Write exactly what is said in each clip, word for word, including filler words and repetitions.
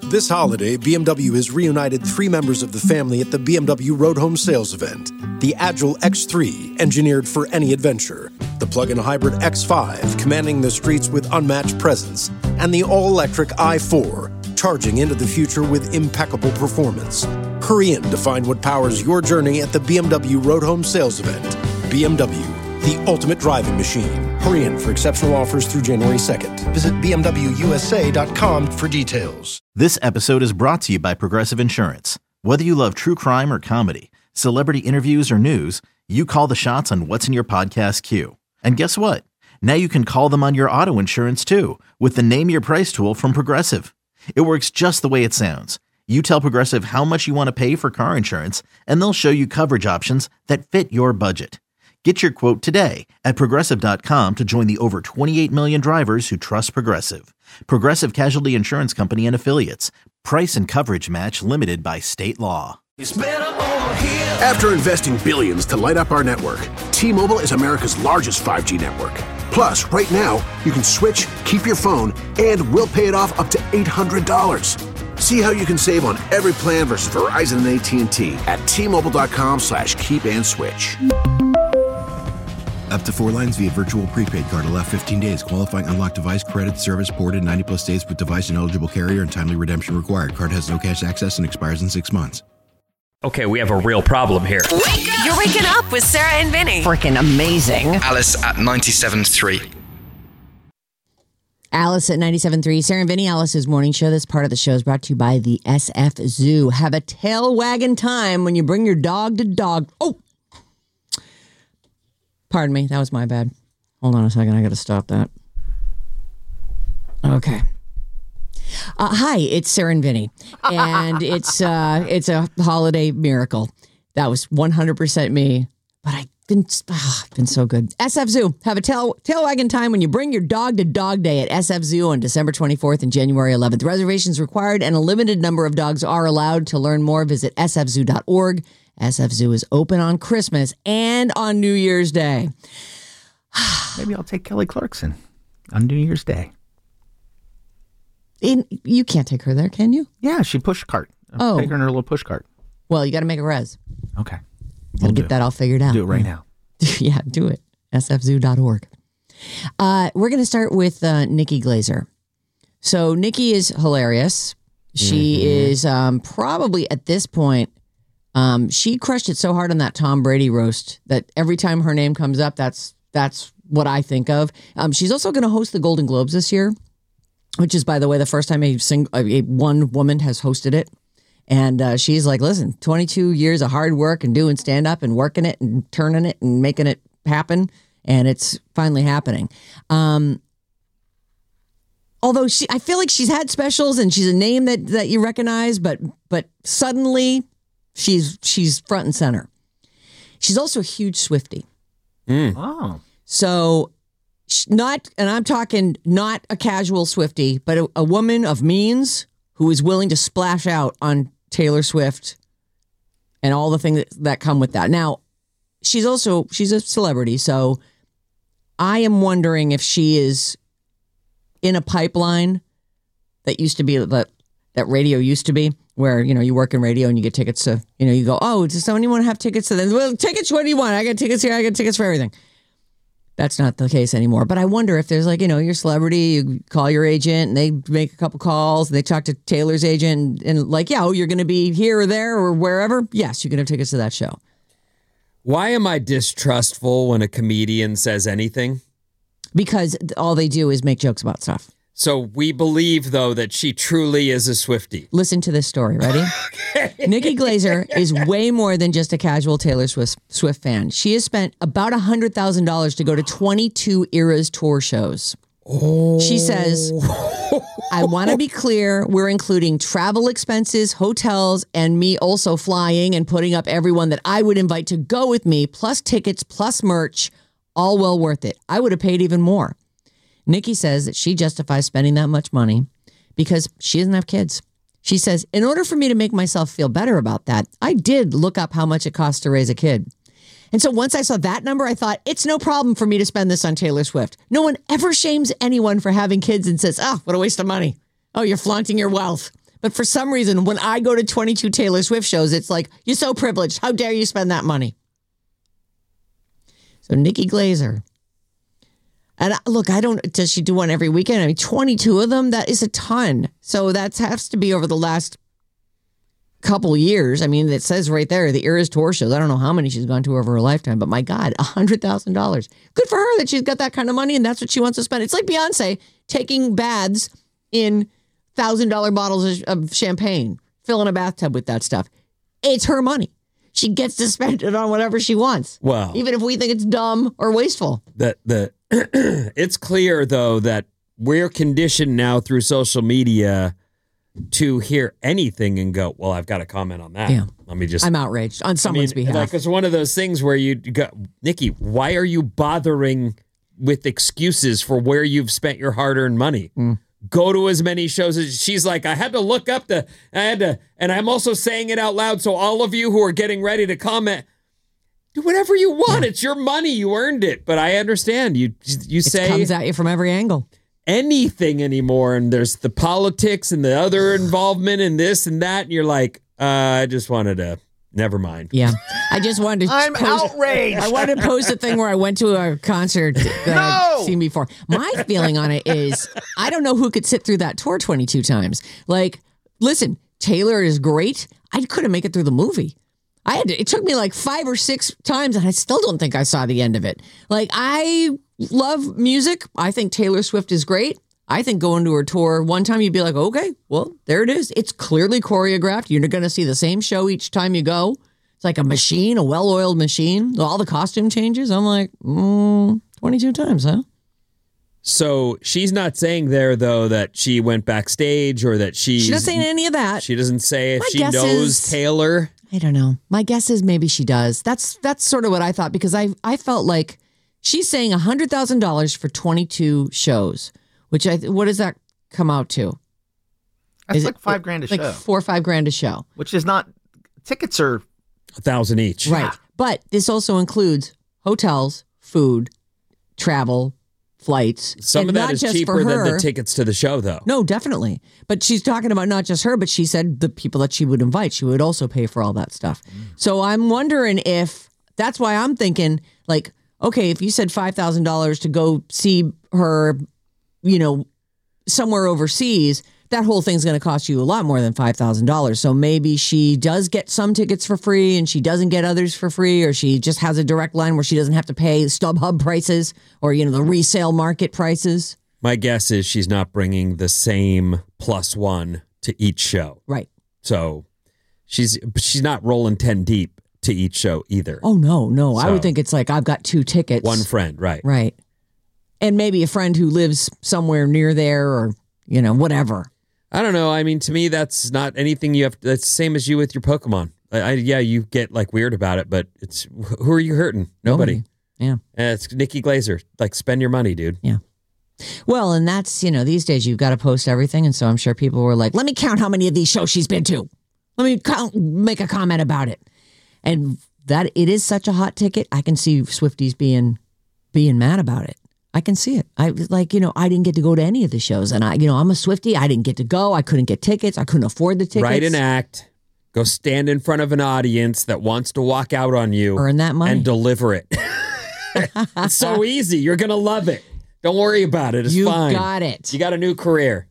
This holiday, B M W has reunited three members of the family at the B M W Road Home Sales event. The Agile X three, engineered for any adventure. The plug-in hybrid X five, commanding the streets with unmatched presence. And the all-electric i four, charging into the future with impeccable performance. Hurry in to find what powers your journey at the B M W Road Home Sales event. B M W, the ultimate driving machine. Hurry in for exceptional offers through January second. Visit B M W U S A dot com for details. This episode is brought to you by Progressive Insurance. Whether you love true crime or comedy, celebrity interviews or news, you call the shots on what's in your podcast queue. And guess what? Now you can call them on your auto insurance too with the Name Your Price tool from Progressive. It works just the way it sounds. You tell Progressive how much you want to pay for car insurance, and they'll show you coverage options that fit your budget. Get your quote today at Progressive dot com to join the over twenty-eight million drivers who trust Progressive. Progressive Casualty Insurance Company and Affiliates. Price and coverage match limited by state law. After investing billions to light up our network, T-Mobile is America's largest five G network. Plus, right now, you can switch, keep your phone, and we'll pay it off up to eight hundred dollars. See how you can save on every plan versus Verizon and A T and T at T-Mobile dot com slash keep and switch. Up to four lines via virtual prepaid card. Allow fifteen days. Qualifying unlocked device credit service ported ninety plus days with device and eligible carrier and timely redemption required. Card has no cash access and expires in six months. Okay, we have a real problem here. Wake up! You're waking up with Sarah and Vinny. Freaking amazing. Alice at ninety-seven point three. Alice at ninety-seven point three. Sarah and Vinny, Alice's morning show. This part of the show is brought to you by the S F Zoo. Have a tail wagging time when you bring your dog to dog. Oh! Pardon me, that was my bad. Hold on a second, I gotta stop that. Okay. Uh, hi, it's Sarah and Vinny, and it's uh, it's a holiday miracle. That was one hundred percent me, but I've been, oh, been so good. S F Zoo, have a tail, tail wagging time when you bring your dog to Dog Day at S F Zoo on December twenty-fourth and January eleventh. Reservations required and a limited number of dogs are allowed. To learn more, visit S F zoo dot org. S F Zoo is open on Christmas and on New Year's Day. Maybe I'll take Kelly Clarkson on New Year's Day. In, you can't take her there, can you? Yeah, she push cart. I'll Oh. take her in her little push cart. Well, you got to make a res. Okay. We'll get that all figured out. Do it right now. Yeah, do it. S F zoo dot org. Uh, we're going to start with uh, Nikki Glaser. So Nikki is hilarious. She mm-hmm. is um, probably at this point, um, she crushed it so hard on that Tom Brady roast that every time her name comes up, that's that's what I think of. Um, she's also going to host the Golden Globes this year, which is, by the way, the first time a, sing- a one woman has hosted it. And uh, she's like, listen, twenty-two years of hard work and doing stand-up and working it and turning it and making it happen. And it's finally happening. Um, although she, I feel like she's had specials and she's a name that, that you recognize, but but suddenly she's she's front and center. She's also a huge Swiftie. Mm. Oh. So not, and I'm talking not a casual Swiftie, but a, a woman of means who is willing to splash out on Taylor Swift and all the things that, that come with that. Now, she's also, she's a celebrity, so I am wondering if she is in a pipeline that used to be, that, that radio used to be, where, you know, you work in radio and you get tickets to, you know, you go, oh, does someone want to have tickets to this? Well, tickets, what do you want? I got tickets here, I got tickets for everything. That's not the case anymore. But I wonder if there's like, you know, your celebrity, you call your agent and they make a couple calls and they talk to Taylor's agent and, and like, yeah, oh, you're going to be here or there or wherever. Yes, you can have tickets to that show. Why am I distrustful when a comedian says anything? Because all they do is make jokes about stuff. So we believe, though, that she truly is a Swiftie. Listen to this story. Ready? Okay. Nikki Glaser is way more than just a casual Taylor Swift, Swift fan. She has spent about one hundred thousand dollars to go to twenty-two Eras tour shows. Oh. She says, I want to be clear, we're including travel expenses, hotels, and me also flying and putting up everyone that I would invite to go with me, plus tickets, plus merch, all well worth it. I would have paid even more. Nikki says that she justifies spending that much money because she doesn't have kids. She says, in order for me to make myself feel better about that, I did look up how much it costs to raise a kid. And so once I saw that number, I thought, it's no problem for me to spend this on Taylor Swift. No one ever shames anyone for having kids and says, oh, what a waste of money. Oh, you're flaunting your wealth. But for some reason, when I go to twenty-two Taylor Swift shows, it's like, you're so privileged. How dare you spend that money? So Nikki Glaser. And look, I don't, does she do one every weekend? I mean, twenty-two of them, that is a ton. So that has to be over the last couple years. I mean, it says right there, the Eras Tour shows. I don't know how many she's gone to over her lifetime, but my God, one hundred thousand dollars. Good for her that she's got that kind of money and that's what she wants to spend. It's like Beyonce taking baths in one thousand dollars bottles of champagne, filling a bathtub with that stuff. It's her money. She gets to spend it on whatever she wants. Wow. Even if we think it's dumb or wasteful. That the it's clear, though, that we're conditioned now through social media to hear anything and go, well, I've got to comment on that. Yeah. Let me just... I'm outraged on someone's I mean, behalf. Like, it's one of those things where you go, Nikki, why are you bothering with excuses for where you've spent your hard-earned money? Mm. Go to as many shows as... She's like, I had to look up the... I had to... And I'm also saying it out loud, so all of you who are getting ready to comment... Do whatever you want. Yeah. It's your money. You earned it. But I understand. You you it say... It comes at you from every angle. Anything anymore. And there's the politics and the other involvement and this and that. And you're like, uh, I just wanted to... Never mind. Yeah. I just wanted to I'm post, outraged. I wanted to post a thing where I went to a concert that No! I've seen before. My feeling on it is I don't know who could sit through that tour twenty-two times. Like, listen, Taylor is great. I couldn't make it through the movie. I had to, it took me like five or six times and I still don't think I saw the end of it. Like, I love music. I think Taylor Swift is great. I think going to her tour, one time you'd be like, okay, well, there it is. It's clearly choreographed. You're going to see the same show each time you go. It's like a machine, a well-oiled machine. All the costume changes. I'm like, mm, twenty-two times, huh? So she's not saying there, though, that she went backstage or that she's... She's not saying any of that. She doesn't say if My she guess knows is- Taylor. I don't know. My guess is maybe she does. That's that's sort of what I thought because I I felt like she's saying one hundred thousand dollars for twenty-two shows, which I what does that come out to? That's Is like it- five grand a like show. four or five grand a show. Which is not... Tickets are... A thousand each. Right. But this also includes hotels, food, travel, flights. Some and of that not is just cheaper for than her. the tickets to the show, though. No, definitely. But she's talking about not just her, but she said the people that she would invite, she would also pay for all that stuff. Mm. So I'm wondering if that's why I'm thinking, like, okay, if you said five thousand dollars to go see her, you know, somewhere overseas, that whole thing's going to cost you a lot more than five thousand dollars. So maybe she does get some tickets for free and she doesn't get others for free, or she just has a direct line where she doesn't have to pay StubHub prices or, you know, the resale market prices. My guess is she's not bringing the same plus one to each show. Right. So she's she's not rolling ten deep to each show either. Oh, no, no. I So- would think it's like I've got two tickets. One friend, right. Right. And maybe a friend who lives somewhere near there or, you know, whatever. I don't know. I mean, to me, that's not anything you have. That's the same as you with your Pokemon. I, I yeah, you get like weird about it, but it's who are you hurting? Nobody. Nobody. Yeah. And it's Nikki Glaser. Like, spend your money, dude. Yeah. Well, and that's, you know, these days you've got to post everything. And so I'm sure people were like, let me count how many of these shows she's been to. Let me count, make a comment about it. And that it is such a hot ticket. I can see Swifties being being mad about it. I can see it. I like, you know, I didn't get to go to any of the shows. And I, you know, I'm a Swiftie. I didn't get to go. I couldn't get tickets. I couldn't afford the tickets. Write an act. Go stand in front of an audience that wants to walk out on you. Earn that money. And deliver it. It's so easy. You're going to love it. Don't worry about it. It's You fine. got it. You got a new career.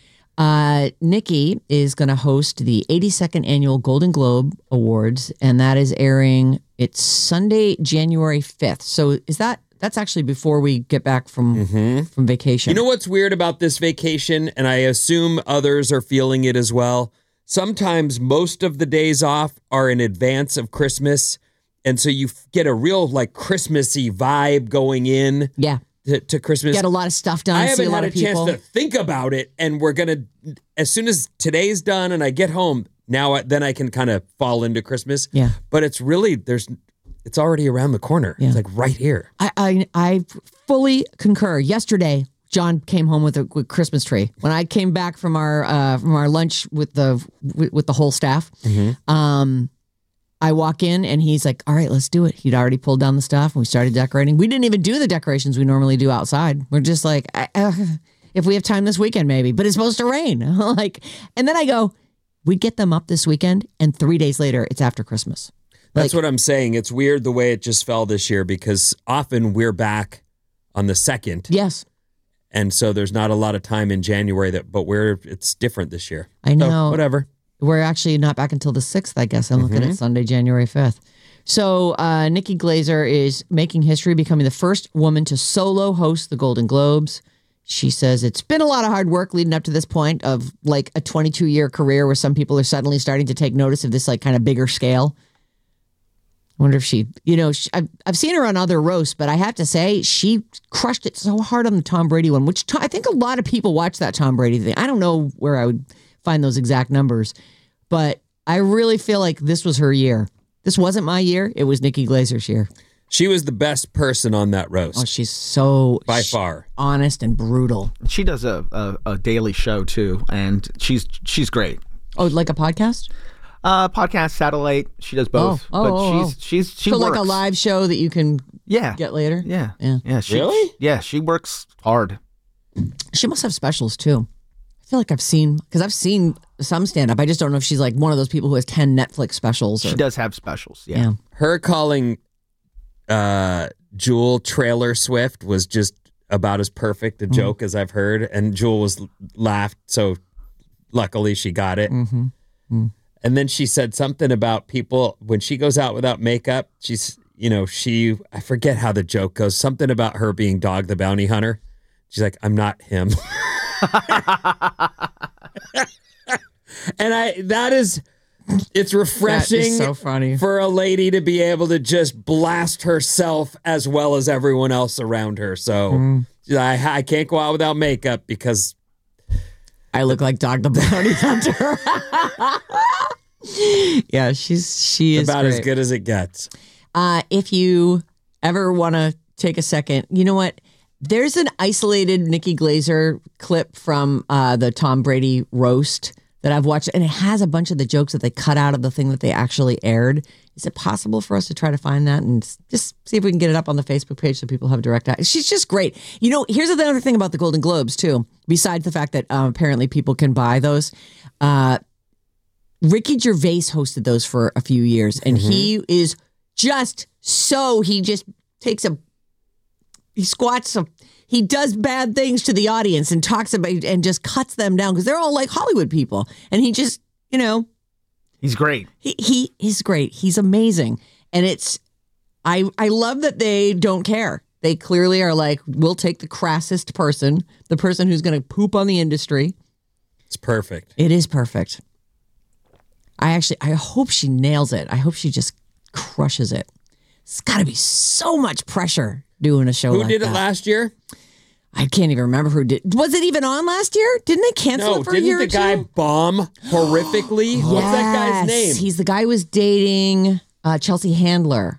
Uh, Nikki is going to host the eighty-second Annual Golden Globe Awards, and that is airing, it's Sunday, January fifth. So is that, that's actually before we get back from, Mm-hmm. from vacation. You know what's weird about this vacation, and I assume others are feeling it as well? Sometimes most of the days off are in advance of Christmas, and so you f- get a real like Christmassy vibe going in. Yeah. To, to Christmas. Get a lot of stuff done. I see haven't a lot had a of people. chance to think about it, and we're gonna. As soon as today's done and I get home, now I, then I can kind of fall into Christmas. Yeah. But it's really there's, it's already around the corner. Yeah. It's like right here. I, I I fully concur. Yesterday, John came home with a with Christmas tree. When I came back from our uh, from our lunch with the with, with the whole staff, Mm-hmm. um, I walk in and he's like, "All right, let's do it." He'd already pulled down the stuff and we started decorating. We didn't even do the decorations we normally do outside. We're just like, uh, if we have time this weekend, maybe. But it's supposed to rain. Like, and then I go, we'd get them up this weekend, and three days later, it's after Christmas. That's like, what I'm saying. It's weird the way it just fell this year because often we're back on the second. Yes. And so there's not a lot of time in January that, but we're, it's different this year. I know. So, whatever. We're actually not back until the sixth, I guess. I'm Mm-hmm. looking at Sunday, January fifth. So uh, Nikki Glaser is making history, becoming the first woman to solo host the Golden Globes. She says it's been a lot of hard work leading up to this point of like a twenty-two year career where some people are suddenly starting to take notice of this like kind of bigger scale. I wonder if she, you know, she, I've, I've seen her on other roasts, but I have to say she crushed it so hard on the Tom Brady one, which I think a lot of people watch that Tom Brady thing. I don't know where I would find those exact numbers, but I really feel like this was her year. This wasn't my year. It was Nikki Glaser's year. She was the best person on that roast. Oh, she's so by far honest and brutal. She does a, a, a daily show too, and she's she's great. Oh, like a podcast? Uh, podcast, satellite. She does both. Oh, oh, but oh, she's she's she so works. like a live show that you can yeah get later. Yeah, yeah, yeah. She, really? Yeah, she works hard. She must have specials too. I feel like I've seen because I've seen some stand up. I just don't know if she's like one of those people who has ten Netflix specials. Or, she does have specials. Yeah. yeah. Her calling uh, Jewel Trailer Swift was just about as perfect a joke mm. as I've heard, and Jewel was laughed. So luckily she got it. Mm-hmm. Mm. And then she said something about people when she goes out without makeup. She's, you know, she, I forget how the joke goes. Something about her being Dog the Bounty Hunter. She's like, I'm not him. And I, that is, it's refreshing. That is so funny for a lady to be able to just blast herself as well as everyone else around her. So mm. I, I can't go out without makeup because I look like Dog the Bounty Hunter. Yeah, she's she is about great. as good as it gets. Uh, if you ever want to take a second, you know what? There's an isolated Nikki Glaser clip from uh, the Tom Brady roast that I've watched, and it has a bunch of the jokes that they cut out of the thing that they actually aired. Is it possible for us to try to find that and just see if we can get it up on the Facebook page so people have direct access? She's just great. You know, here's the other thing about the Golden Globes, too, besides the fact that um, apparently people can buy those. Uh, Ricky Gervais hosted those for a few years, and mm-hmm. he is just so, he just takes a, he squats a, he does bad things to the audience and talks about and just cuts them down because they're all like Hollywood people. And he just, you know. He's great. He he is great. He's amazing. And it's, I I love that they don't care. They clearly are like, we'll take the crassest person, the person who's going to poop on the industry. It's perfect. It is perfect. I actually, I hope she nails it. I hope she just crushes it. It's got to be so much pressure doing a show Who like did that. it last year? I can't even remember who did. Was it even on last year? Didn't they cancel no, it for a year or two? didn't the guy bomb horrifically? Yes. What's that guy's name? He's the guy who was dating uh, Chelsea Handler.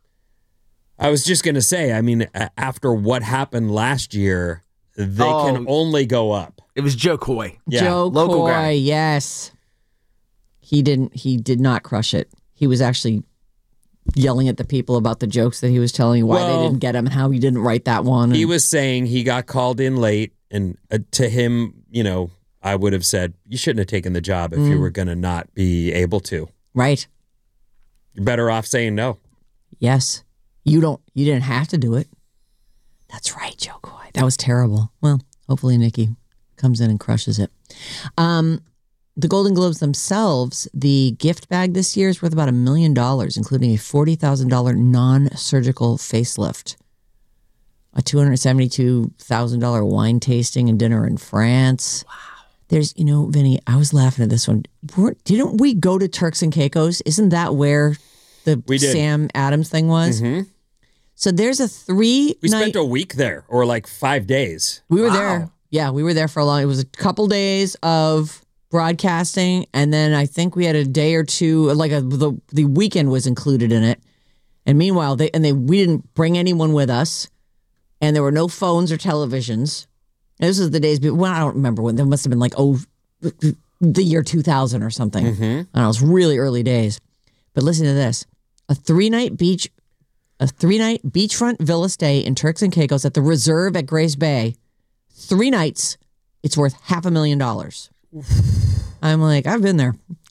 I was just going to say, I mean, after what happened last year, they oh, can only go up. It was Joe Coy. Yeah. Joe Local Coy, guy. yes. He didn't, he did not crush it. He was actually yelling at the people about the jokes that he was telling, why well, they didn't get him, how he didn't write that one. He was saying he got called in late, and uh, to him, you know, I would have said, you shouldn't have taken the job if mm. you were going to not be able to. Right. You're better off saying no. Yes. You don't, you didn't have to do it. That's right, Joe Coy. That was terrible. Well, hopefully Nikki comes in and crushes it. Um, The Golden Globes themselves, the gift bag this year is worth about a million dollars, including a forty thousand dollars non-surgical facelift, a two hundred seventy-two thousand dollars wine tasting and dinner in France. Wow. There's, you know, Vinny, I was laughing at this one. Weren't, didn't we go to Turks and Caicos? Isn't that where the Sam Adams thing was? Mm-hmm. So there's a three We night, spent a week there, or like five days. We were wow. there. Yeah, we were there for a long, it was a couple days of broadcasting, and then I think we had a day or two, like a, the the weekend was included in it. And meanwhile, they and they we didn't bring anyone with us, and there were no phones or televisions. And this was the days, well, I don't remember when. There must have been like oh, the year two thousand or something. Mm-hmm. I don't know, it was really early days. But listen to this: a three night beach, a three night beachfront villa stay in Turks and Caicos at the Reserve at Grace Bay. Three nights, it's worth half a million dollars. I'm like, I've been there.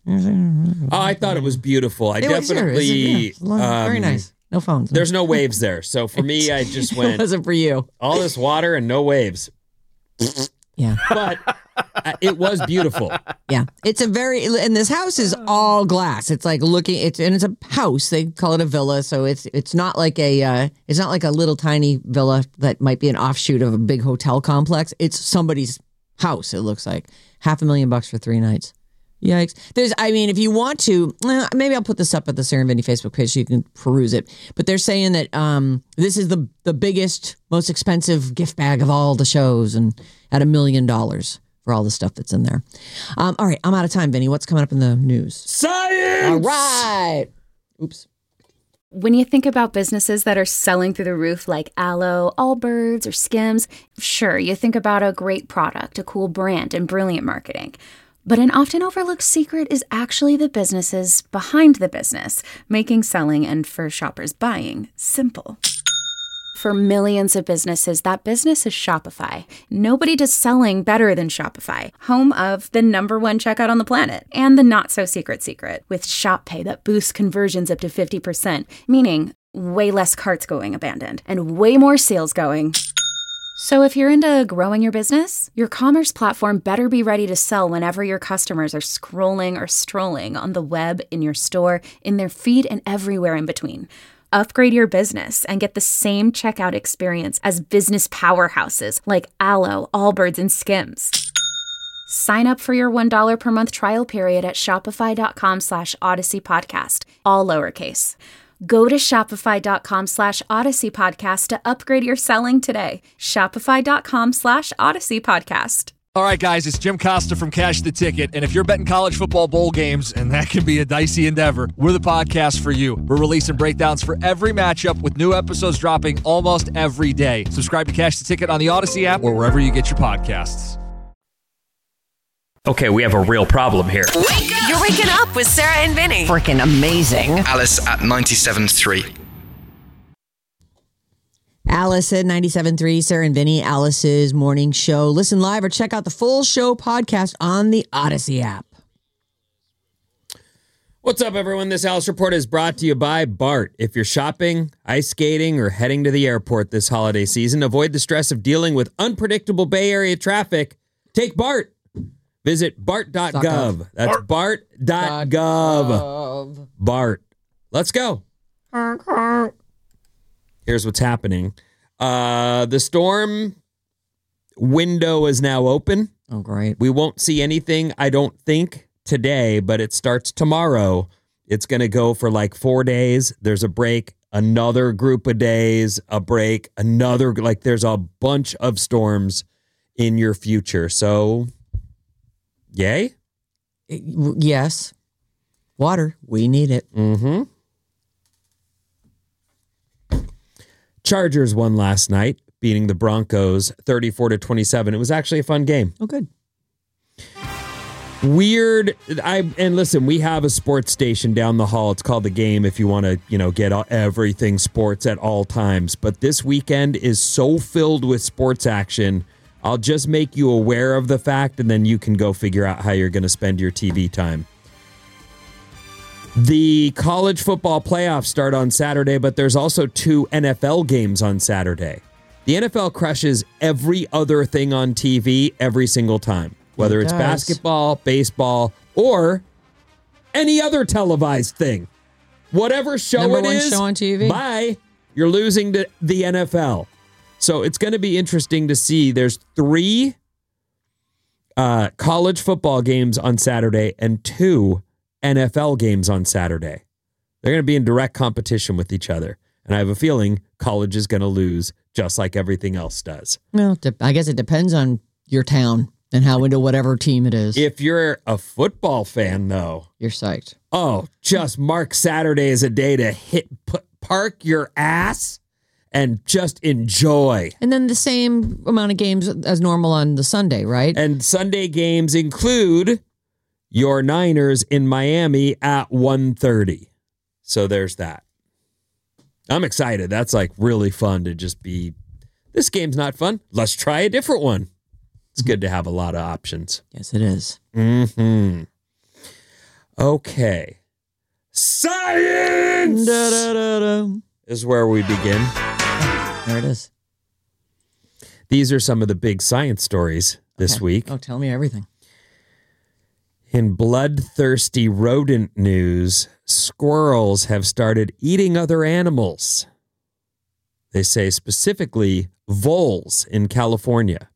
Oh, I thought it was beautiful. I It was, sure, it was, definitely. yeah, very um, nice. No phones. There's no waves there. So for me, I just It went, wasn't for you. all this water and no waves. Yeah. But uh, it was beautiful. Yeah. It's a very, and this house is all glass. It's like looking, it's, and it's a house. They call it a villa. So it's, it's not like a, uh, it's not like a little tiny villa that might be an offshoot of a big hotel complex. It's somebody's house. It looks like half a million bucks for three nights. Yikes. There's, I mean, if you want to, uh, maybe I'll put this up at the Sarah and Vinny Facebook page so you can peruse it. But they're saying that um, this is the the biggest, most expensive gift bag of all the shows, and at a million dollars for all the stuff that's in there. Um, all right, I'm out of time, Vinny. What's coming up in the news? Science! All right. Oops. When you think about businesses that are selling through the roof like Aloe, Allbirds, or Skims, sure, you think about a great product, a cool brand, and brilliant marketing. But an often overlooked secret is actually the businesses behind the business, making selling and for shoppers buying simple. For millions of businesses, that business is Shopify. Nobody does selling better than Shopify, home of the number one checkout on the planet, and the not-so-secret secret, with Shop Pay that boosts conversions up to fifty percent, meaning way less carts going abandoned, and way more sales going. So if you're into growing your business, your commerce platform better be ready to sell whenever your customers are scrolling or strolling on the web, in your store, in their feed, and everywhere in between. Upgrade your business and get the same checkout experience as business powerhouses like Aloe, Allbirds, and Skims. Sign up for your one dollar per month trial period at shopify.com slash Odyssey Podcast, all lowercase. Go to shopify.com slash Odyssey Podcast to upgrade your selling today. Shopify.com slash Odyssey Podcast. All right, guys, it's Jim Costa from Cash the Ticket. And if you're betting college football bowl games, and that can be a dicey endeavor, we're the podcast for you. We're releasing breakdowns for every matchup with new episodes dropping almost every day. Subscribe to Cash the Ticket on the Odyssey app or wherever you get your podcasts. Okay, we have a real problem here. You're waking up with Sarah and Vinny. Freaking amazing. Alice at ninety-seven point three. Alice at ninety-seven point three, Sarah and Vinny, Alice's morning show. Listen live or check out the full show podcast on the Odyssey app. What's up, everyone? This Alice Report is brought to you by BART. If you're shopping, ice skating, or heading to the airport this holiday season, avoid the stress of dealing with unpredictable Bay Area traffic. Take BART. Visit bart dot gov. That's bart dot gov. BART. Let's go. Here's what's happening. Uh, the storm window is now open. Oh, great. We won't see anything, I don't think, today, but it starts tomorrow. It's going to go for like four days. There's a break, another group of days, a break, another, like there's a bunch of storms in your future. So, yay? Yes. Water. We need it. Mm-hmm. Chargers won last night, beating the Broncos thirty-four to twenty-seven. It was actually a fun game. Oh, good. Weird. I and listen, we have a sports station down the hall. It's called The Game if you want to, you know, get everything sports at all times. But this weekend is so filled with sports action. I'll just make you aware of the fact, and then you can go figure out how you're going to spend your T V time. The college football playoffs start on Saturday, but there's also two N F L games on Saturday. The N F L crushes every other thing on T V every single time, whether It it's does. basketball, baseball, or any other televised thing. Whatever show Number it one is, show on T V. bye, you're losing to the N F L. So it's going to be interesting to see. There's three uh, college football games on Saturday and two N F L games on Saturday. They're going to be in direct competition with each other. And I have a feeling college is going to lose just like everything else does. Well, de- I guess it depends on your town and how into whatever team it is. If you're a football fan, though, You're psyched. oh, just mark Saturday as a day to hit, put, park your ass and just enjoy. And then the same amount of games as normal on the Sunday, right? And Sunday games include your Niners in Miami at one thirty. So there's that. I'm excited. That's like really fun to just be, this game's not fun. Let's try a different one. It's good to have a lot of options. Yes, it is. Mm-hmm. Okay. Science Da, da, da, da. is where we begin. There it is. These are some of the big science stories this Okay. week. Oh, tell me everything. In bloodthirsty rodent news, squirrels have started eating other animals. They say specifically voles in California.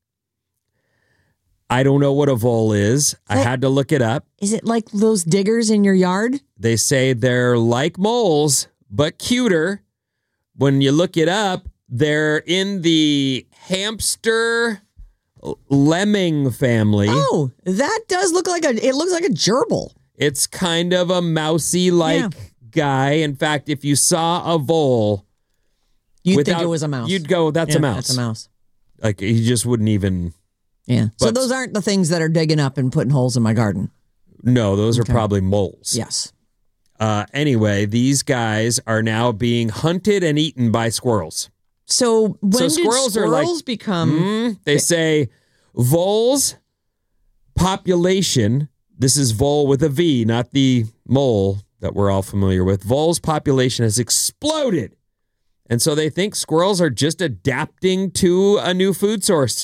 I don't know what a vole is. I That- had to look it up. Is it like those diggers in your yard? They say they're like moles, but cuter. When you look it up, they're in the hamster lemming family. Oh, that does look like a, it looks like a gerbil. It's kind of a mousy like Yeah. guy. In fact, if you saw a vole, You'd without- think it was a mouse. You'd go, that's Yeah, a mouse. That's a mouse. Like he just wouldn't even. Yeah. So But- those aren't the things that are digging up and putting holes in my garden. No, those Okay. are probably moles. Yes. Uh, anyway, these guys are now being hunted and eaten by squirrels. So when So did squirrels squirrels, are like- become? Mm, they say voles population. This is vole with a V, not the mole that we're all familiar with. Voles population has exploded. And so they think squirrels are just adapting to a new food source.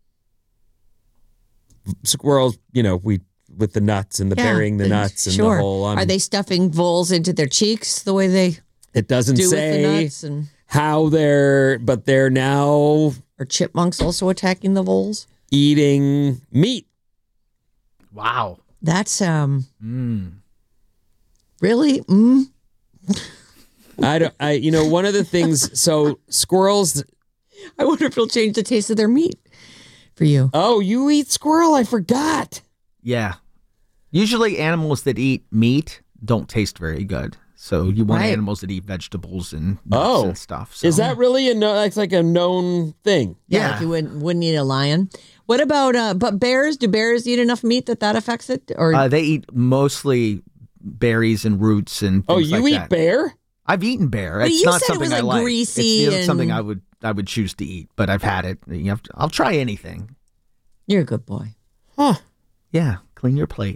Squirrels, you know, we with the nuts and the Yeah, burying the uh, nuts and sure. the whole. Um, Are they stuffing voles into their cheeks the way they it doesn't do with the say nuts? And how they're, but they're now are chipmunks also attacking the voles? eating meat. Wow. That's um Mm. really mm. I don't. I you know one of the things. So squirrels. I wonder if it'll change the taste of their meat for you. Oh, you eat squirrel? I forgot. Yeah. Usually animals that eat meat don't taste very good. So you want Right. animals that eat vegetables and nuts Oh. and stuff. So. Is that really a no? That's like a known thing. Yeah, Yeah. like you wouldn't wouldn't eat a lion. What about uh? But bears? Do bears eat enough meat that that affects it? Or Uh, they eat mostly berries and roots and Oh, things you like eat that. bear? I've eaten bear. But it's you not said it something was, I like, like. greasy It's not something and- I would I would choose to eat, but I've had it. You have to, I'll try anything. you're a good boy. Huh. Yeah, clean your plate.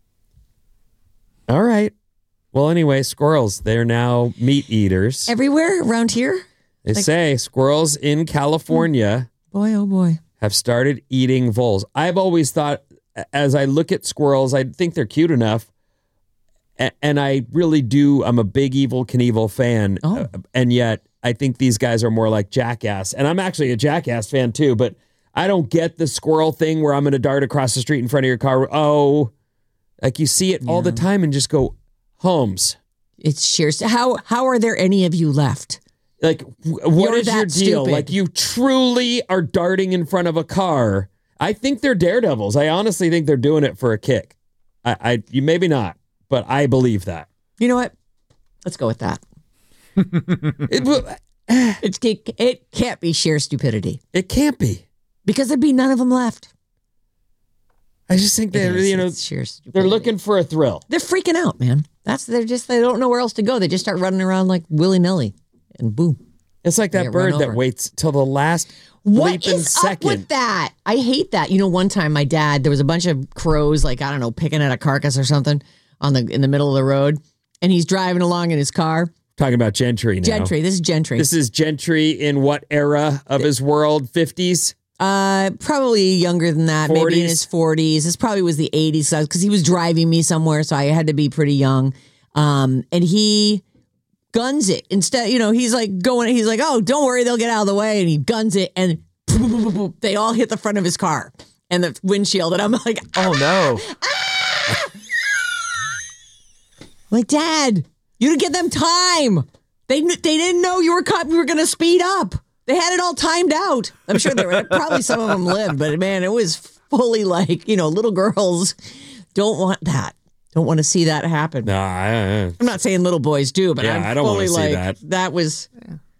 All right. Well, anyway, squirrels. They're now meat eaters. Everywhere around here? They like- say squirrels in California Boy, oh boy. have started eating voles. I've always thought, as I look at squirrels, I think they're cute enough. A- And I really do. I'm a big Evel Knievel fan. Oh. Uh, and yet, I think these guys are more like Jackass. And I'm actually a Jackass fan too, but I don't get the squirrel thing where I'm going to dart across the street in front of your car. Oh, like you see it all the time and just go, Holmes. It's sheer. How how are there any of you left? Like, wh- what You're is your that deal? stupid. Like, you truly are darting in front of a car. I think they're daredevils. I honestly think they're doing it for a kick. I, I you maybe not, but I believe that. You know what? Let's go with that. It, will- It's it, it can't be sheer stupidity it can't be. because there'd be none of them left. I just think It they're is. you know It's sheer stupidity. they're looking for a thrill. They're freaking out, man. That's they're just they don't know where else to go. They just start running around like willy nilly, and boom. It's like They that get run bird that over. waits till the last What bleeping is second. up with that? I hate that. You know, one time my dad, there was a bunch of crows, like I don't know, picking at a carcass or something on the in the middle of the road, and he's driving along in his car. Talking about Gentry now. Gentry, this is Gentry. This is Gentry in what era of his world? fifties? Uh, probably younger than that, maybe in forties? his forties. This probably was the eighties because he was driving me somewhere, so I had to be pretty young. Um, and he guns it instead. You know, he's like going. He's like, "Oh, don't worry, they'll get out of the way." And he guns it, and they all hit the front of his car and the windshield. And I'm like, Oh no. "Like, Dad, you didn't get them time. They they didn't know you were cut. We were going to speed up. They had it all timed out. I'm sure there were probably some of them lived, but man, it was fully like, you know, little girls don't want that. Don't want to see that happen. No, I, I, I'm not saying little boys do, but Yeah, I'm I don't wanna fully see like that. that was.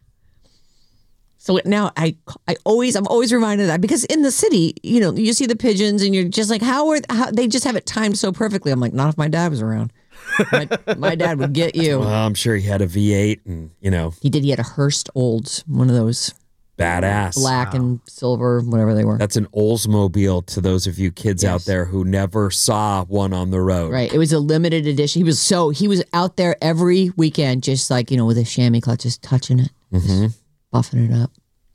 So now I I always I'm always reminded of that because in the city, you know, you see the pigeons and you're just like, how are how, they just have it timed so perfectly? I'm like, not if my dad was around. My, my dad would get you. well, I'm sure he had a V eight and, you know. He did. He had a Hearst Olds, one of those Badass. Black wow. and silver, whatever they were. That's an Oldsmobile to those of you kids yes. out there who never saw one on the road. Right. It was a limited edition. He was so, he was out there every weekend, just like, you know, with a chamois clutch, just touching it, mm-hmm. just buffing it up.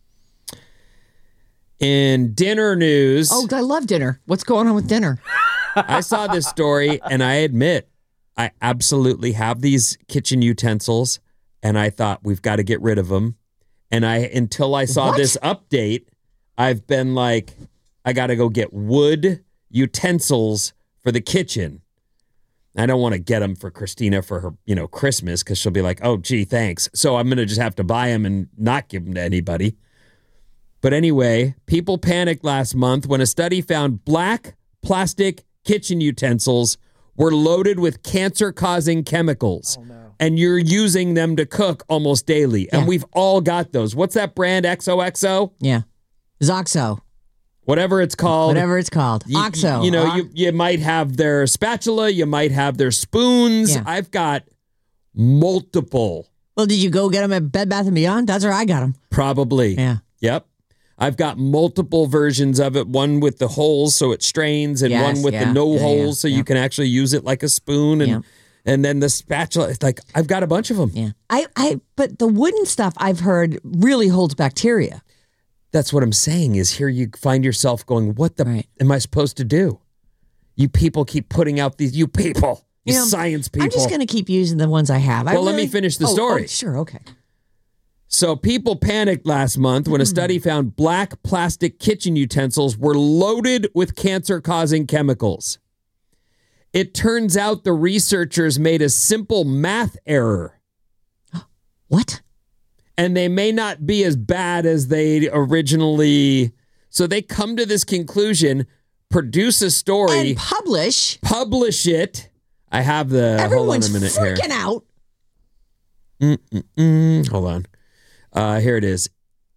In dinner news. Oh, I love dinner. What's going on with dinner? I saw this story and I admit I absolutely have these kitchen utensils and I thought we've got to get rid of them. And I, until I saw what? this update, I've been like, I got to go get wood utensils for the kitchen. I don't want to get them for Christina for her, you know, Christmas because she'll be like, oh, gee, thanks. So I'm going to just have to buy them and not give them to anybody. But anyway, people panicked last month when a study found black plastic kitchen utensils were loaded with cancer-causing chemicals. Oh, no. And you're using them to cook almost daily. Yeah. And we've all got those. What's that brand? X O X O? Yeah. Zoxo. Whatever it's called. Whatever it's called. You, Oxo. You know, uh, you, you might have their spatula. You might have their spoons. Yeah. I've got multiple. Well, did you go get them at Bed Bath and Beyond? That's where I got them. Probably. Yeah. Yep. I've got multiple versions of it. One with the holes so it strains and yes, one with yeah, the no yeah, holes yeah, so yeah. you can actually use it like a spoon. And yeah. and then the spatula. It's like, I've got a bunch of them. Yeah. I, I, but the wooden stuff I've heard really holds bacteria. That's what I'm saying is here you find yourself going, what the right. am I supposed to do? You people keep putting out these, you people, you, you know, science people. I'm just going to keep using the ones I have. Well, I let really, me finish the oh, story. Oh, sure, okay. So people panicked last month when a study found black plastic kitchen utensils were loaded with cancer-causing chemicals. It turns out the researchers made a simple math error. What? And they may not be as bad as they originally... So they come to this conclusion, produce a story... And publish. Publish it. I have the... Everyone's hold on a minute freaking here. out. Mm-mm-mm. Hold on. Uh, here it is.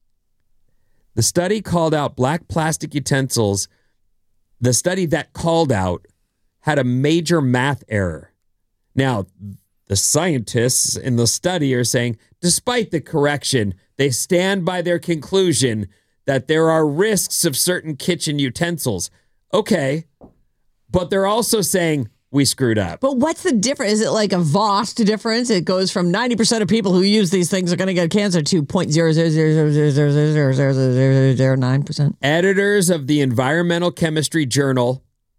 The study called out black plastic utensils. The study that called out had a major math error. Now, the scientists in the study are saying, despite the correction, they stand by their conclusion that there are risks of certain kitchen utensils. Okay, but they're also saying, we screwed up. But what's the difference? Is it like a vast difference? It goes from ninety percent of people who use these things are going to get cancer to zero point zero zero zero zero zero zero zero zero zero nine percent. Editors of the environmental chemistry journal,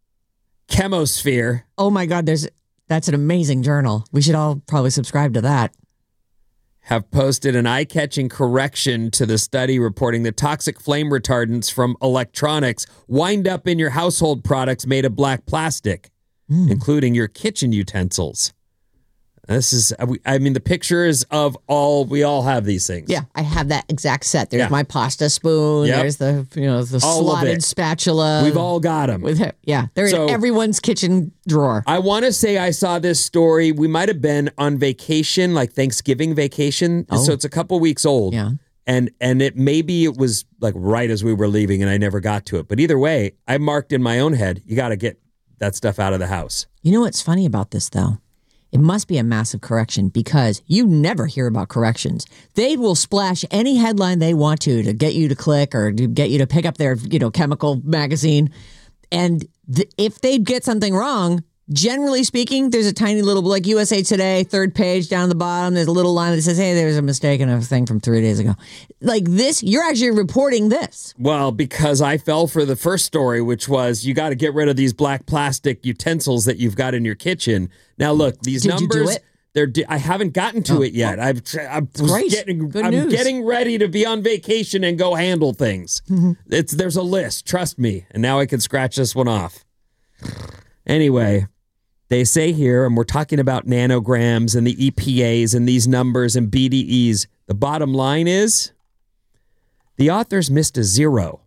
Chemosphere. Oh my God, there's that's an amazing journal. We should all probably subscribe to that. Have posted an eye-catching correction to the study reporting that toxic flame retardants from electronics wind up in your household products made of black plastic. Mm. Including your kitchen utensils. This is, I mean, the pictures of all, we all have these things. Yeah, I have that exact set. There's yeah. my pasta spoon. Yep. There's the, you know, the all slotted spatula. We've all got them. With Yeah, they're so, in everyone's kitchen drawer. I want to say I saw this story. We might have been on vacation, like Thanksgiving vacation. Oh. So it's a couple weeks old. Yeah. And and it maybe it was like right as we were leaving and I never got to it. But either way, I marked in my own head, you got to get that stuff out of the house. You know what's funny about this, though? It must be a massive correction because you never hear about corrections. They will splash any headline they want to to get you to click or to get you to pick up their, you know, chemical magazine. And th- if they get something wrong, generally speaking, there's a tiny little, like U S A Today, third page down the bottom, there's a little line that says, hey, there's a mistake in a thing from three days ago. Like this, you're actually reporting this. Well, because I fell for the first story, which was you got to get rid of these black plastic utensils that you've got in your kitchen. Now, look, these Did numbers, you do it? they're. Di- I haven't gotten to oh, it yet. oh. I've, I'm Great. getting, Good I'm news. getting ready to be on vacation and go handle things. Mm-hmm. It's there's a list, trust me. And now I can scratch this one off. Anyway. They say here, and we're talking about nanograms and the E P As and these numbers and B D Es. The bottom line is the authors missed a zero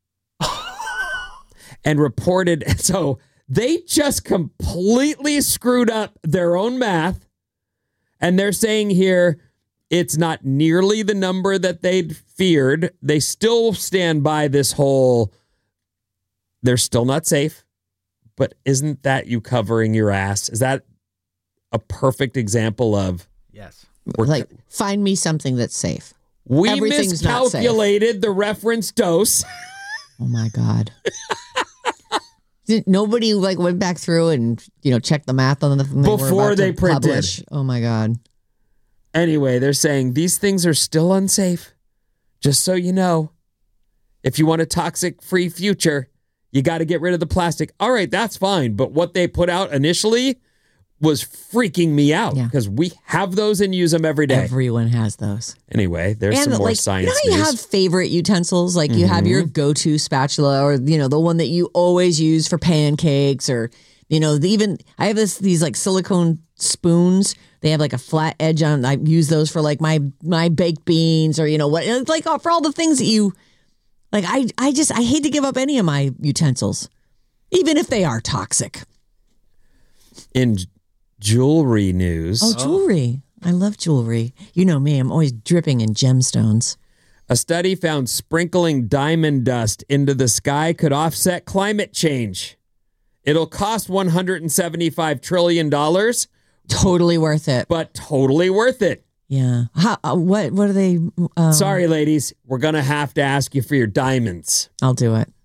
and reported. So they just completely screwed up their own math. And they're saying here it's not nearly the number that they'd feared. They still stand by this whole, they're still not safe. But isn't that you covering your ass? Is that a perfect example of... Yes. Like, find me something that's safe. We Everything's not safe. miscalculated the reference dose. Oh my God. Did nobody like went back through and, you know, checked the math on the thing they were Before about they to printed. publish? Oh my God. Anyway, they're saying these things are still unsafe. Just so you know, if you want a toxic-free future, you got to get rid of the plastic. All right, that's fine. But what they put out initially was freaking me out because we have those and use them every day. Everyone has those. Anyway, there's and some more like, science you know how you news. have favorite utensils? Like you have your go-to spatula or, you know, the one that you always use for pancakes or, you know, the, even I have this these like silicone spoons. They have like a flat edge on. I use those for like my my baked beans or, you know, what, it's like for all the things that you like. I, I just I hate to give up any of my utensils, even if they are toxic. In jewelry news. Oh, jewelry. I love jewelry. You know me, I'm always dripping in gemstones. A study found sprinkling diamond dust into the sky could offset climate change. It'll cost one hundred seventy-five trillion dollars. Totally worth it. But totally worth it. Yeah. How, uh, what, what are they? Um, Sorry, ladies. We're going to have to ask you for your diamonds. I'll do it.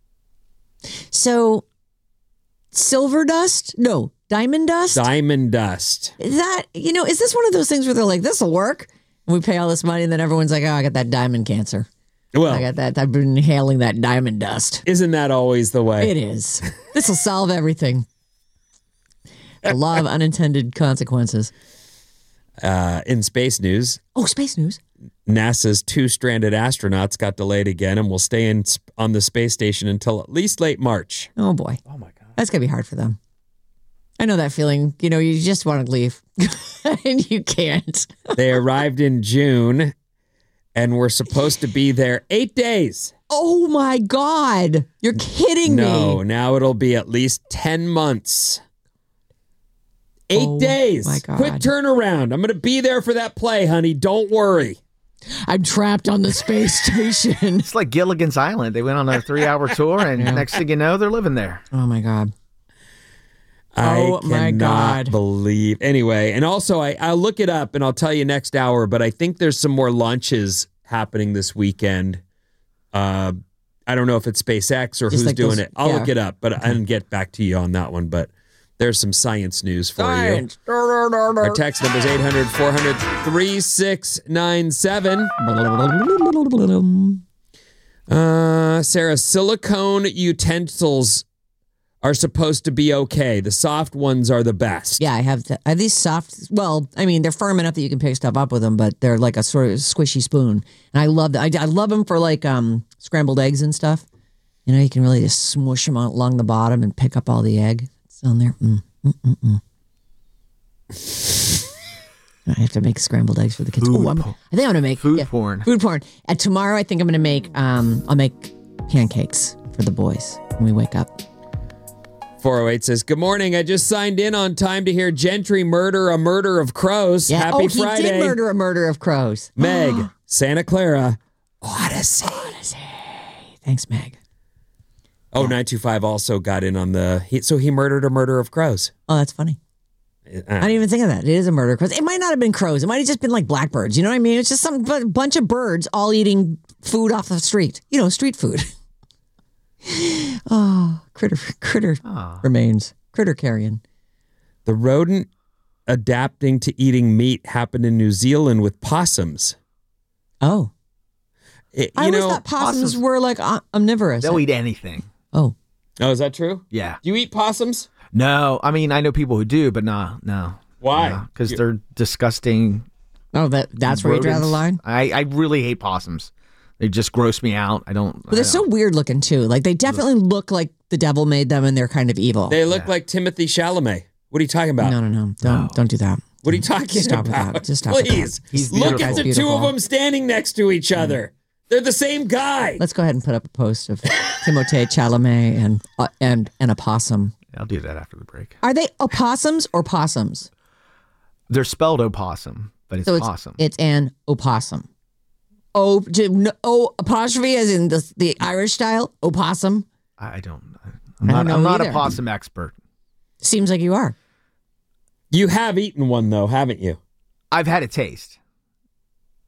So, silver dust? No. Diamond dust? Diamond dust. Is that, you know, is this one of those things where they're like, this will work? And we pay all this money and then everyone's like, oh, I got that diamond cancer. Well, I got that. I've been inhaling that diamond dust. Isn't that always the way? It is. This will solve everything. The law of unintended consequences. Uh, in space news. Oh, space news. NASA's two stranded astronauts got delayed again and will stay in on the space station until at least late March. Oh, boy. Oh, my God. That's going to be hard for them. I know that feeling. You know, you just want to leave and you can't. They arrived in June and were supposed to be there eight days. Oh, my God. You're kidding no, me. now it'll be at least ten months. Eight oh, days. My God. Quick turnaround. I'm going to be there for that play, honey. Don't worry. I'm trapped on the space station. It's like Gilligan's Island. They went on a three-hour tour, and Yeah. next thing you know, they're living there. Oh, my God. I Oh, my cannot God. believe. Anyway, and also I, I'll look it up and I'll tell you next hour, but I think there's some more launches happening this weekend. Uh, I don't know if it's SpaceX or Just who's like doing those- it. I'll yeah. look it up, but I didn't get back to you on that one. But there's some science news for Science. you. Our text number is eight hundred, four hundred, three six nine seven. Uh, Sarah, silicone utensils are supposed to be okay. The soft ones are the best. Yeah, I have, the, I have these soft, well, I mean, they're firm enough that you can pick stuff up with them, but they're like a sort of squishy spoon. And I love that. I, I love them for like um, scrambled eggs and stuff. You know, you can really just smush them along the bottom and pick up all the egg. It's on there. Mm, mm, mm, mm. I have to make scrambled eggs for the kids. Food Oh, I'm, I porn. think I'm going to make Food yeah, porn. Food porn. And tomorrow, I think I'm going to make, um, I'll make pancakes for the boys when we wake up. four oh eight says, good morning. I just signed in on time to hear Gentry murder a murder of crows. Yeah. Happy oh, he Friday. did murder a murder of crows. Meg, Santa Clara, Odyssey. Odyssey. Thanks, Meg. Oh, nine two five also got in on the, he, so he murdered a murder of crows. Oh, that's funny. Uh, I didn't even think of that. It is a murder of crows. It might not have been crows. It might have just been like blackbirds. You know what I mean? It's just some bu- bunch of birds all eating food off the street. You know, street food. Oh, critter, critter Oh. remains. Critter carrion. The rodent adapting to eating meat happened in New Zealand with possums. Oh. It, I you always know, thought possums, possums- were like uh, omnivorous. They'll eat anything. Oh. oh, is that true? Yeah. Do you eat possums? No, I mean, I know people who do, but no, no. Why? Because they're disgusting. Oh, that that's where you draw the rodents. line? I, I really hate possums. They just gross me out. I don't. But they're I so don't- weird looking, too. Like, they definitely look like the devil made them and they're kind of evil. They look like Timothy Chalamet. What are you talking about? no, no, no. Don't, No. don't do that. What are you talking Stop with about? that. Just stop with Please. that. He's Look beautiful. at the Beautiful. two of them standing next to each other. They're the same guy. Let's go ahead and put up a post of Timothée Chalamet and uh, and and a possum. I'll do that after the break. Are they opossums or possums? They're spelled opossum, but it's, So it's possum. it's an opossum. O j- no, O apostrophe as in the the Irish style opossum. I I don't. I'm I not, don't know I'm not a either. possum expert. Seems like you are. You have eaten one, though, haven't you? I've had a taste.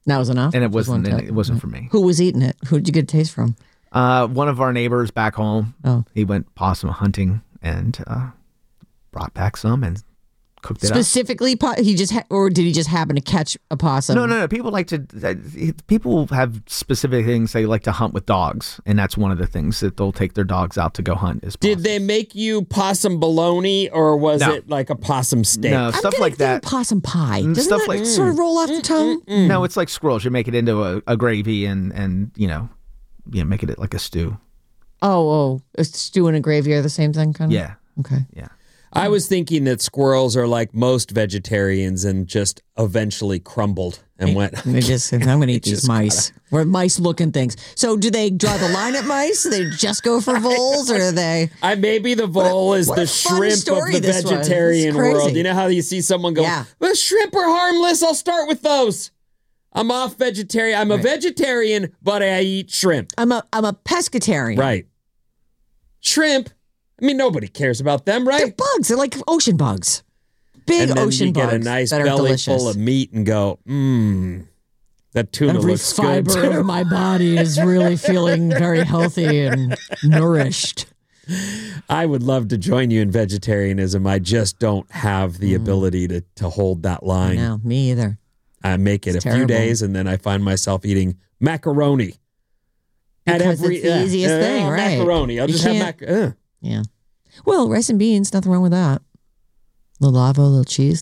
That was enough? And it Just wasn't one and tip? it wasn't for me. Who was eating it? Who did you get a taste from? Uh, one of our neighbors back home. Oh. He went possum hunting and uh, brought back some and cooked it Specifically, po- he just ha- or did he just happen to catch a possum? up. No, no, no. People like to. Uh, people have specific things they like to hunt with dogs, and that's one of the things that they'll take their dogs out to go hunt. Is Did they make you possum bologna, or was No. it like a possum steak? No, I'm stuff gonna like think that. Possum pie. Mm, Doesn't stuff that like- sort of roll off the tongue? No, it's like squirrels. You make it into a, a gravy and and you know, you know, make it like a stew. Oh, oh, a stew and a gravy are the same thing, kind of. Yeah. Okay. Yeah. I was thinking that squirrels are like most vegetarians and just eventually crumbled and went. They just, I'm going to eat these just mice. We're mice-looking things. So, do they draw the line at mice? Do they just go for voles, or are they? I maybe the vole is what the a fun shrimp of story the this was. vegetarian It's crazy. world. You know how you see someone go, Yeah. "Well, shrimp are harmless. I'll start with those. I'm off vegetarian. I'm a Right. vegetarian, but I eat shrimp." I'm a, I'm a pescatarian. Right. Shrimp. I mean, nobody cares about them, right? They're bugs. They're like ocean bugs. Big and then ocean you get bugs a nice that are belly delicious. full of meat and go, mmm, that tuna Every looks fiber good. too." of my body is really feeling very healthy and nourished. I would love to join you in vegetarianism. I just don't have the ability to, to hold that line. No, me either. I make it It's a terrible. few days and then I find myself eating macaroni. At Because every, it's the uh, easiest uh, thing, right? Macaroni. I'll You just have can't- mac. Uh. Yeah. Well, rice and beans, nothing wrong with that. A little lava, a little cheese.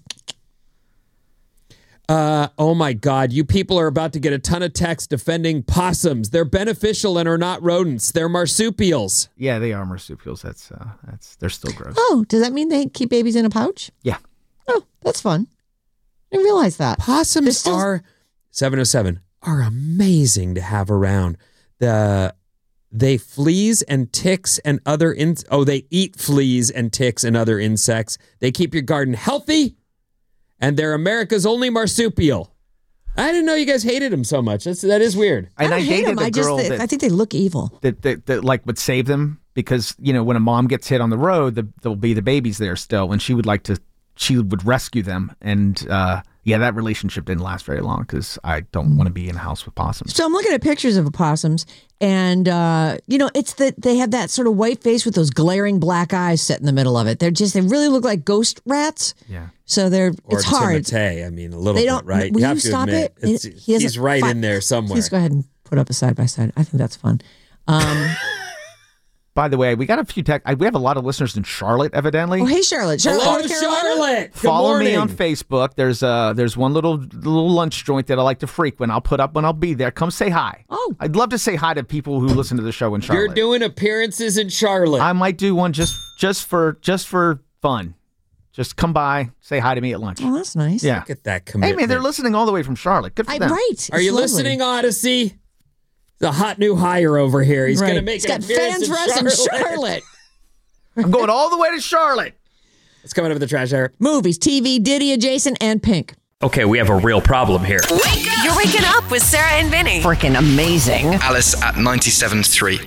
Uh, oh my God, you people are about to get a ton of texts defending possums. They're beneficial and are not rodents. They're marsupials. Yeah, they are marsupials. That's uh, that's they're still gross. Oh, does that mean they keep babies in a pouch? Yeah. Oh, that's fun. I didn't realize that. Possums still- are seven oh seven are amazing to have around. The they fleas and ticks and other in oh they eat fleas and ticks and other insects. They keep your garden healthy, and they're America's only marsupial. I didn't know you guys hated them so much. That's that is weird. And I, don't hate dated them. a I just girl th- that, I think they look evil. that, that that like would save them because you know when a mom gets hit on the road, the, there'll be the babies there still, and she would like to she would rescue them. And uh, yeah, that relationship didn't last very long because I don't want to be in a house with possums. So I'm looking at pictures of opossums, and uh, you know, it's that they have that sort of white face with those glaring black eyes set in the middle of it. They're just they really look like ghost rats. Yeah. So they're Or it's hard. Timotei, I mean, a little They bit, don't. right? Will you you, have to stop admit, it? it's- He has he's a right fi- in there somewhere. Please go ahead and put up a side by side. I think that's fun. Um, By the way, we got a few tech. I- We have a lot of listeners in Charlotte, evidently. oh, hey Charlotte, Charlotte, Hello, North Carolina? Charlotte. Good Follow morning. me on Facebook. There's uh there's one little little lunch joint that I like to frequent. I'll put up when I'll be there. Come say hi. Oh. I'd love to say hi to people who listen to the show in Charlotte. You're doing appearances in Charlotte. I might do one just just for just for fun. Just come by, say hi to me at lunch. Oh, that's nice. Yeah. Look at that Hey commitment. man, they're listening all the way from Charlotte. Good for I, them. right. Are you It's lovely. listening, Odyssey? The hot new hire over here. He's Right. going to make He's an got appearance fans for us in in Charlotte. Charlotte. I'm going all the way to Charlotte. It's coming up with the trash hour. Movies, T V, Diddy, Adjacent, and Pink. Okay, we have a real problem here. Wake up! You're waking up with Sarah and Vinny. Freaking amazing. Alice at ninety-seven point three.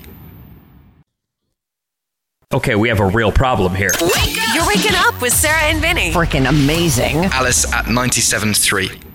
Okay, we have a real problem here. Wake up! You're waking up with Sarah and Vinny. Freaking amazing. Alice at ninety-seven point three.